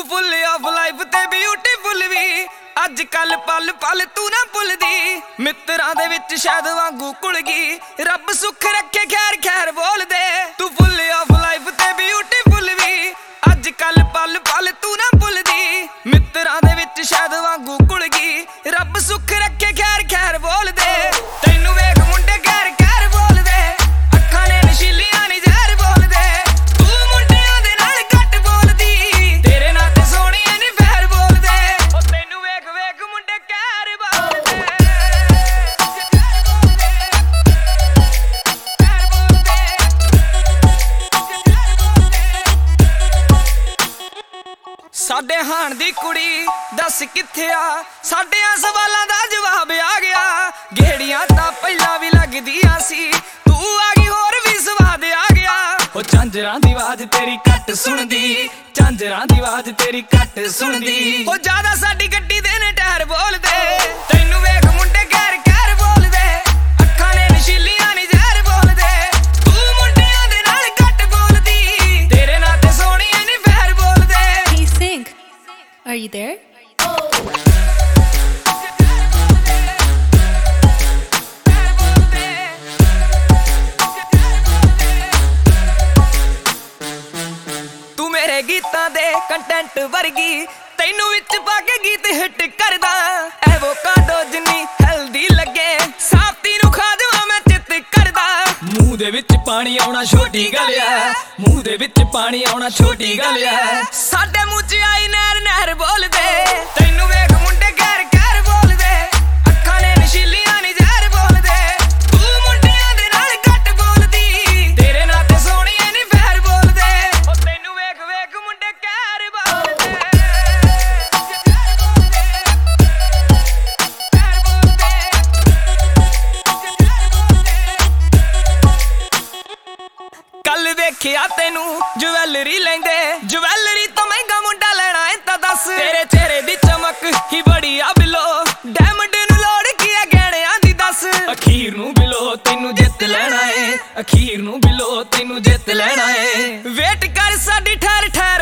Full of life ते beautiful भी अज कल पल पल तू ना भुलदी मित्रां दे विच शायद वांगू घुल गई रब सुख रखे खैर खैर बोल दे तू फुल ऑफ लाइफ ते ब्यूटीफुल भी अज कल पल पल तू ना भुलदी मित्रां दे विच शायद वांगू घुल गई रब सुख रखे खैर खैर बोल दे तैनू वेख मुंडे खैर खैर बोल दे अखां ने नशीलियां नी जहर बोल दे तू मुंडियां दे नाल घट बोलदी तेरे नाल ते सोहणियां नी फैर बोल दे ओ तैनू वेख वेख मुंडे खैर बोल दे साडे हाण दी कुड़ी दस कित्थे आ साडियां सवालां दा जवाब आ गया गेड़ियां तां पहला भी लगदियां सी तू आ गई होर भी स्वाद आ गया ओ झांजरां दी आवाज तेरी घट सुणदी झांजरां दी आवाज तेरी घट सुणदी ओ ज्यादा साडी गड्डी दे ने टायर बोल दे तैनू वेख मुंडे खैर खैर बोल दे अखां ने नशीलियां नी जहर बोल दे तू मुंडियां दे नाल घट बोलदी तेरे नाल ते सोहणियां नी फैर बोल दे Hey Sync, are you there? तू मेरे गीतां दे कंटेंट वर्गी तैनू विच पा के गीत हिट करदा एवोकाडो जिन्नी हेल्दी लगे साफ्ती नू खा देवां मैं चित करदा मूंह दे विच पानी आउणा छोटी गल ऐ मूंह दे विच पानी आउणा छोटी गल ऐ साडे मूंह च आई नहर नहर बोल दे तैनू वेख मुंडे खैर खैर बोल दे अखां ने नशीलियां नी जहर बोल दे तू मुंडियां दे नाल घट बोलदी तेरे नाल ते सोहणियां नी फैर बोल दे ओ तैनू वेख वेख मुंडे खैर बोल दे कल देखिया तेनू ज्वैलरी लेंदे ज्वैलरी तो महंगा मुंडा लेना है ता दस तेरे चेहरे दी चमक ही बड़ी आ बिलो डायमंड नू लोड़ की है गहणियां दी दस अखीर नू बिलो तैनू जित लेना है अखीर नू बिलो तैनू जित लेना है वेट कर साडी ठहर ठहर